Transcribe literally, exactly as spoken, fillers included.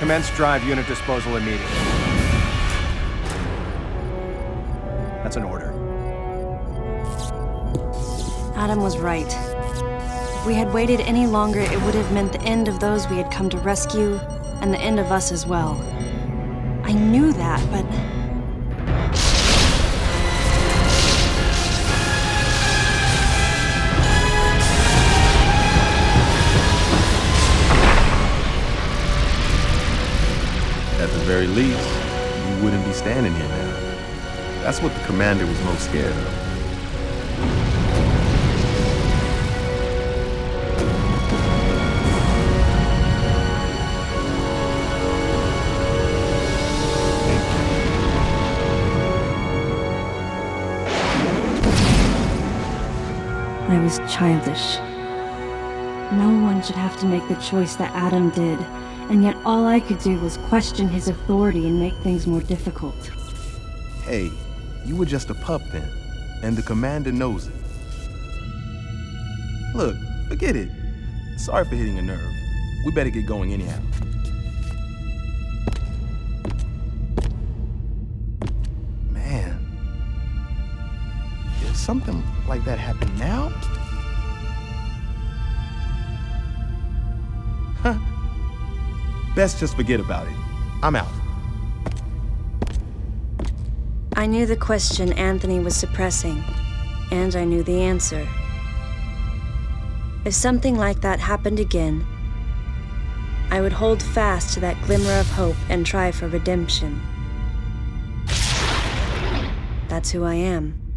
Commence drive unit disposal immediately. That's an order. Adam was right. If we had waited any longer, it would have meant the end of those we had come to rescue, and the end of us as well. I knew that, but... At the very least, you wouldn't be standing here now. That's what the commander was most scared of. I was childish. No one should have to make the choice that Adam did, and yet all I could do was question his authority and make things more difficult. Hey, you were just a pup then, and the commander knows it. Look, forget it. Sorry for hitting a nerve. We better get going anyhow. Man, if something like that happened now? Huh. Best just forget about it. I'm out. I knew the question Anthony was suppressing, and I knew the answer. If something like that happened again, I would hold fast to that glimmer of hope and try for redemption. That's who I am.